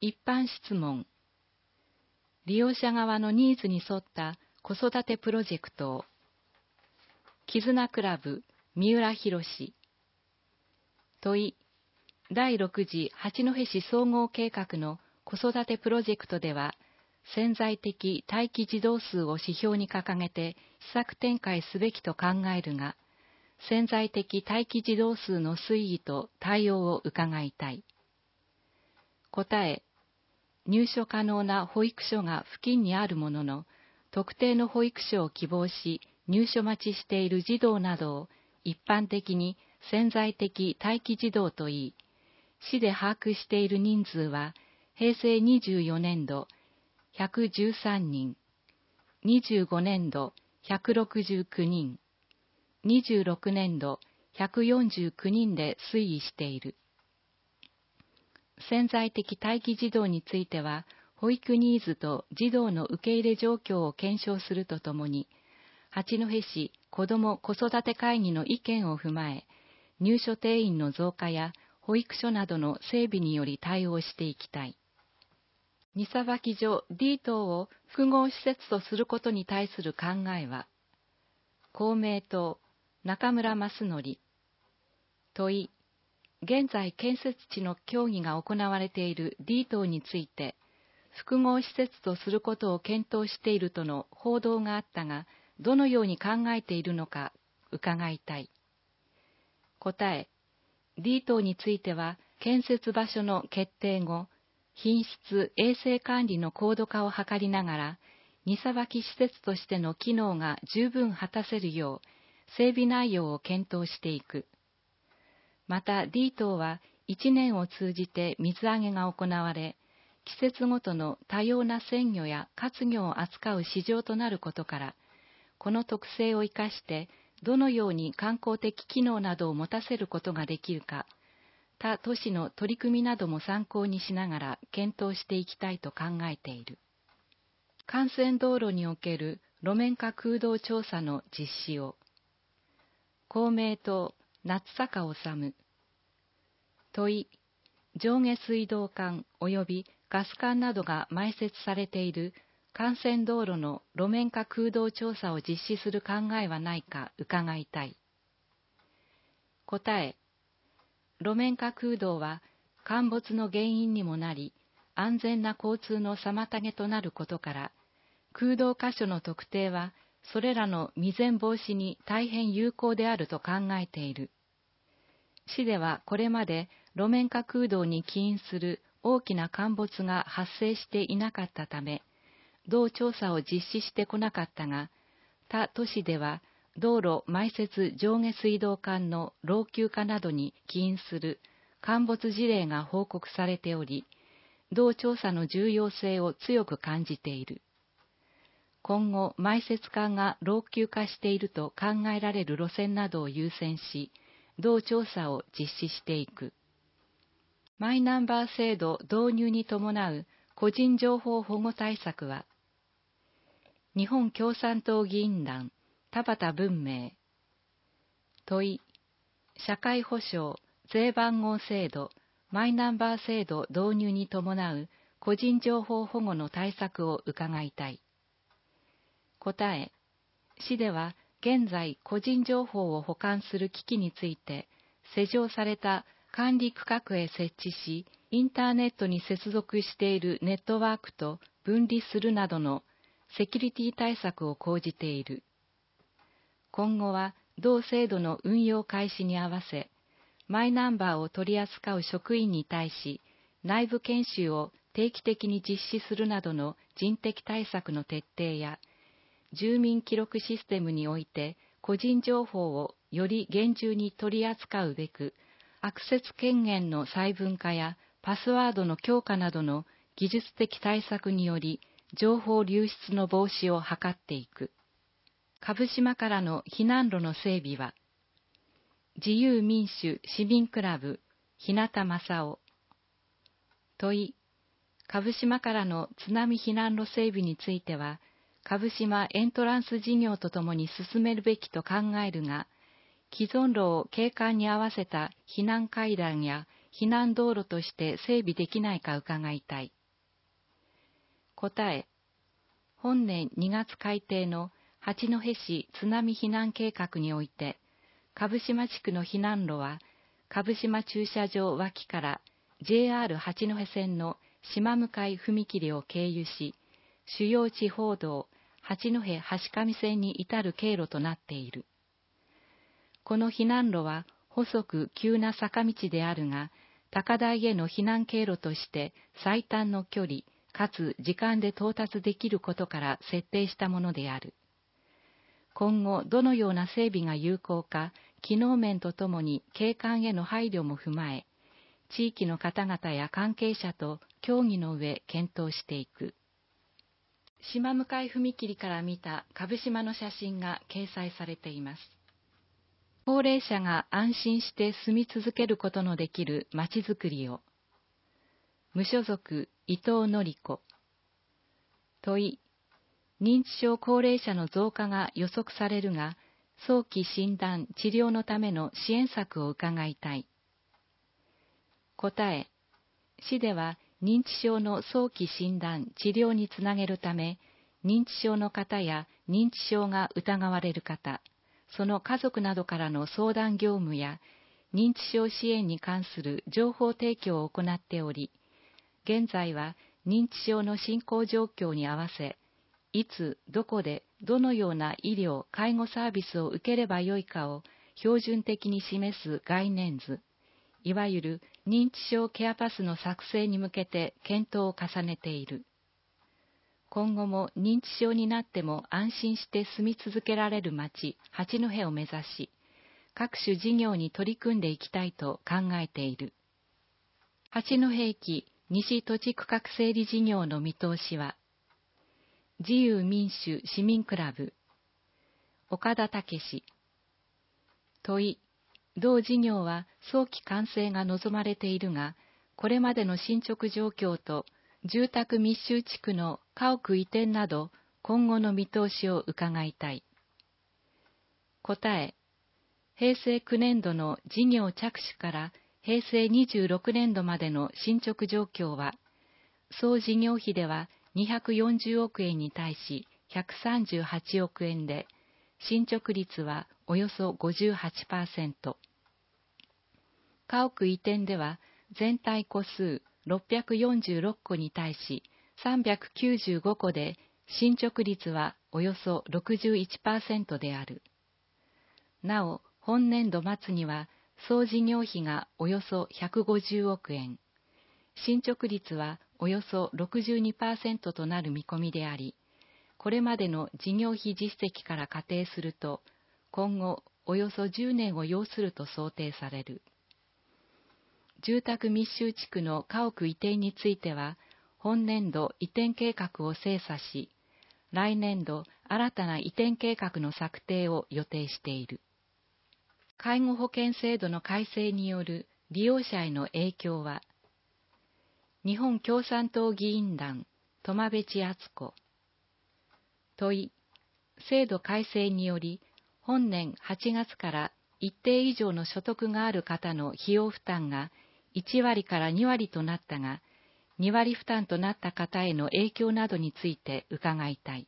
一般質問。利用者側のニーズに沿った子育てプロジェクトを。絆クラブ、三浦博。問い。第6次八戸市総合計画の子育てプロジェクトでは、潜在的待機児童数を指標に掲げて施策展開すべきと考えるが、潜在的待機児童数の推移と対応を伺いたい。答え。入所可能な保育所が付近にあるものの、特定の保育所を希望し入所待ちしている児童などを一般的に潜在的待機児童といい、市で把握している人数は平成24年度113人、25年度169人、26年度149人で推移している。潜在的待機児童については、保育ニーズと児童の受け入れ状況を検証するとともに、八戸市子ども子育て会議の意見を踏まえ、入所定員の増加や保育所などの整備により対応していきたい。荷さばき所 D 棟を複合施設とすることに対する考えは、公明党、中村益則。問い。現在建設地の協議が行われている D 棟について、複合施設とすることを検討しているとの報道があったが、どのように考えているのか伺いたい。答え。D 棟については、建設場所の決定後、品質・衛生管理の高度化を図りながら、荷さばき施設としての機能が十分果たせるよう、整備内容を検討していく。また D 棟は1年を通じて水揚げが行われ、季節ごとの多様な鮮魚や活魚を扱う市場となることから、この特性を生かしてどのように観光的機能などを持たせることができるか、他都市の取り組みなども参考にしながら検討していきたいと考えている。幹線道路における路面化空洞調査の実施を。公明党、夏坂治。問い。上下水道管及びガス管などが埋設されている幹線道路の路面化空洞調査を実施する考えはないか伺いたい。答え。路面化空洞は陥没の原因にもなり、安全な交通の妨げとなることから、空洞箇所の特定はそれらの未然防止に大変有効であると考えている。市ではこれまで路面化空洞に起因する大きな陥没が発生していなかったため、同調査を実施してこなかったが、他都市では道路埋設上下水道管の老朽化などに起因する陥没事例が報告されており、同調査の重要性を強く感じている。今後、埋設管が老朽化していると考えられる路線などを優先し、同調査を実施していく。マイナンバー制度導入に伴う個人情報保護対策は、日本共産党議員団、田畑文明。問い。社会保障、税番号制度、マイナンバー制度導入に伴う個人情報保護の対策を伺いたい。答え。市では現在個人情報を保管する機器について、施錠された管理区画へ設置し、インターネットに接続しているネットワークと分離するなどのセキュリティ対策を講じている。今後は同制度の運用開始に合わせ、マイナンバーを取り扱う職員に対し、内部研修を定期的に実施するなどの人的対策の徹底や、住民記録システムにおいて個人情報をより厳重に取り扱うべく、アクセス権限の細分化やパスワードの強化などの技術的対策により、情報流出の防止を図っていく。蕪島からの避難路の整備は、自由民主市民クラブ、日向正夫。問い。蕪島からの津波避難路整備については、蕪島エントランス事業とともに進めるべきと考えるが、既存路を景観に合わせた避難階段や避難道路として整備できないか伺いたい。答え、本年2月改定の八戸市津波避難計画において、蕪島地区の避難路は、蕪島駐車場脇から JR 八戸線の島向踏切を経由し、主要地方道八戸橋上線に至る経路となっている。この避難路は細く急な坂道であるが、高台への避難経路として最短の距離かつ時間で到達できることから設定したものである。今後どのような整備が有効か、機能面とともに景観への配慮も踏まえ、地域の方々や関係者と協議の上検討していく。島向踏切から見た蕪島の写真が掲載されています。高齢者が安心して住み続けることのできるまちづくりを。無所属伊藤典子。問い、認知症高齢者の増加が予測されるが、早期診断・治療のための支援策を伺いたい。答え、市では認知症の早期診断・治療につなげるため、認知症の方や認知症が疑われる方、その家族などからの相談業務や、認知症支援に関する情報提供を行っており、現在は認知症の進行状況に合わせ、いつ、どこで、どのような医療・介護サービスを受ければよいかを標準的に示す概念図、いわゆる認知症ケアパスの作成に向けて検討を重ねている。今後も認知症になっても安心して住み続けられる町、八戸を目指し、各種事業に取り組んでいきたいと考えている。八戸駅西土地区画整理事業の見通しは、自由民主市民クラブ、岡田武史。問い、同事業は早期完成が望まれているが、これまでの進捗状況と住宅密集地区の家屋移転など今後の見通しを伺いたい。答え、平成9年度の事業着手から平成26年度までの進捗状況は、総事業費では240億円に対し138億円で、進捗率はおよそ 58%。家屋移転では全体戸数646戸に対し395戸で、進捗率はおよそ 61% である。なお、本年度末には総事業費がおよそ150億円、進捗率はおよそ 62% となる見込みであり、これまでの事業費実績から仮定すると、今後およそ10年を要すると想定される。住宅密集地区の家屋移転については、本年度移転計画を精査し、来年度新たな移転計画の策定を予定している。介護保険制度の改正による利用者への影響は、日本共産党議員団、苫部地敦子。問い、制度改正により、本年8月から一定以上の所得がある方の費用負担が1割から2割となったが、2割負担となった方への影響などについて伺いたい。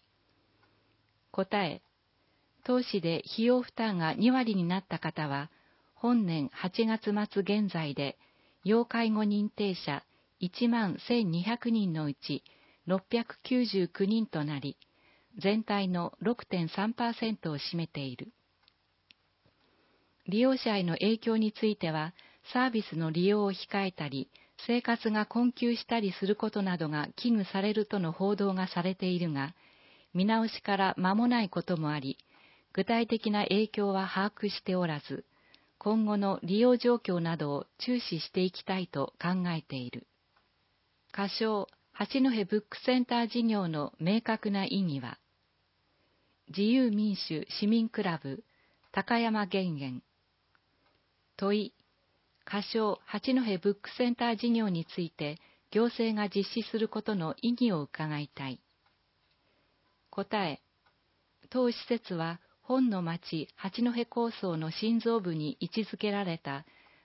答え、当市で費用負担が2割になった方は、本年8月末現在で、要介護認定者11,200人のうち699人となり、全体の 6.3% を占めている。利用者への影響については、サービスの利用を控えたり、生活が困窮したりすることなどが危惧されるとの報道がされているが、見直しから間もないこともあり、具体的な影響は把握しておらず、今後の利用状況などを注視していきたいと考えている。仮称、八戸ブックセンター事業の明確な意義は、自由民主市民クラブ、高山玄元。問い、仮称、八戸ブックセンター事業について行政が実施することの意義を伺いたい。答え、当施設は本の町八戸構想の心臓部に位置づけられた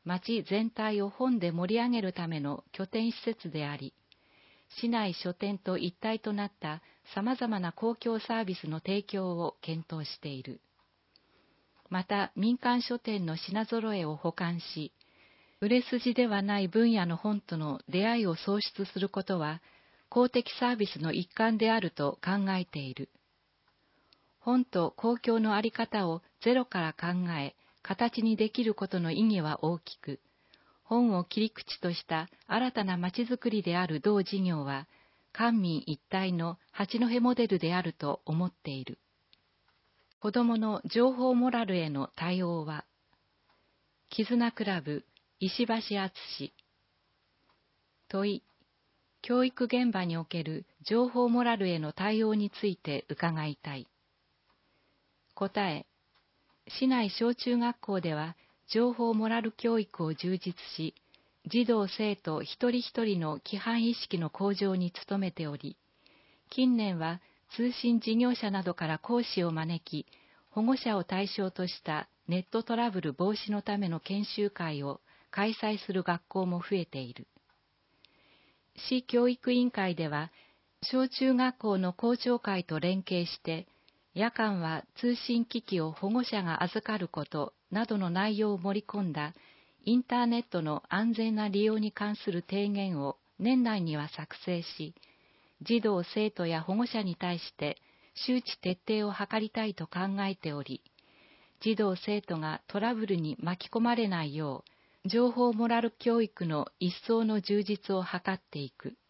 町全体を本で盛り上げるための拠点施設であり、市内書店と一体となったさまざまな公共サービスの提供を検討している。また民間書店の品揃えを補完し、売れ筋ではない分野の本との出会いを創出することは公的サービスの一環であると考えている。本と公共の在り方をゼロから考え、形にできることの意義は大きく、本を切り口とした新たなまちづくりである同事業は、官民一体の八戸モデルであると思っている。子どもの情報モラルへの対応は、絆クラブ石橋敦。問い、教育現場における情報モラルへの対応について伺いたい。答え、市内小中学校では情報モラル教育を充実し、児童生徒一人一人の規範意識の向上に努めており、近年は通信事業者などから講師を招き、保護者を対象としたネットトラブル防止のための研修会を開催する学校も増えている。市教育委員会では、小中学校の校長会と連携して、夜間は通信機器を保護者が預かることなどの内容を盛り込んだインターネットの安全な利用に関する提言を年内には作成し、児童生徒や保護者に対して周知徹底を図りたいと考えており、児童生徒がトラブルに巻き込まれないよう、情報モラル教育の一層の充実を図っていく。